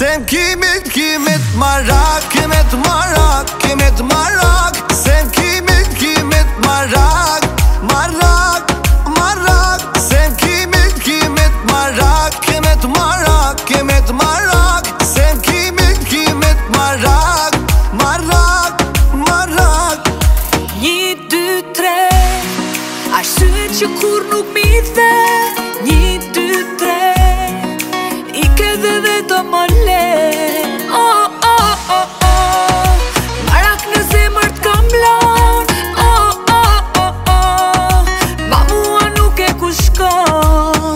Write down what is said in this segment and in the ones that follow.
Sem kimit marak, kimit marak, kimit marak. Sem kimit marak, marak, marak. Sem kimit marak, kimit marak, kimit marak. Sem kimit marak, marak, marak. 1, 2, 3 Arsye që kur nuk mi the 1, 2, 3 I ke dhe do më le Oh, oh, oh, oh Marak në zemër t'kam lan Oh, oh, oh, oh Ma mua nuk e ku shkon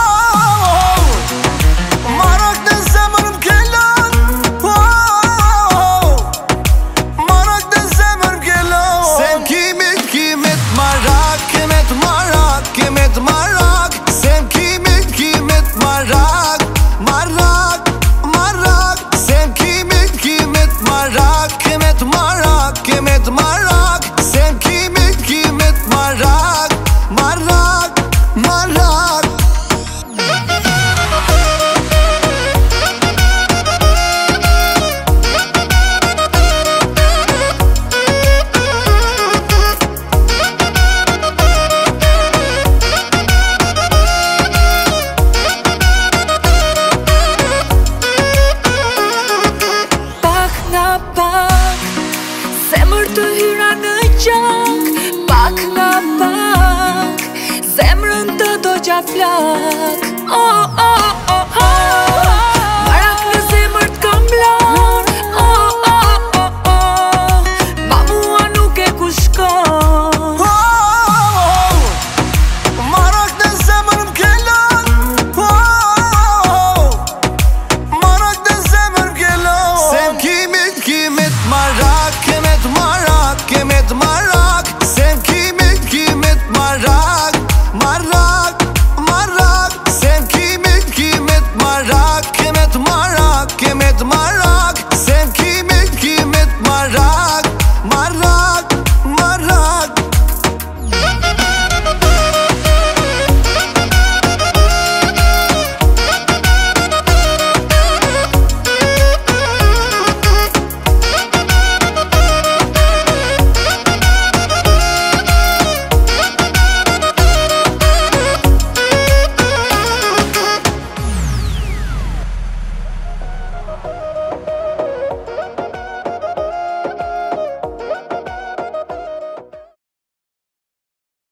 Marak në zemër m'ke lan Marak në zemër m'ke lan Sem kimit marak, kimit marak, kimit marak. Sem kimit marak, marak, marak. Sem kimit marak, kimit marak, kimit marak. Sem kimit marak, marak, marak. Zemër të hyra në gjak Pak nga pak Zemrën të do gja flak Oh, oh, oh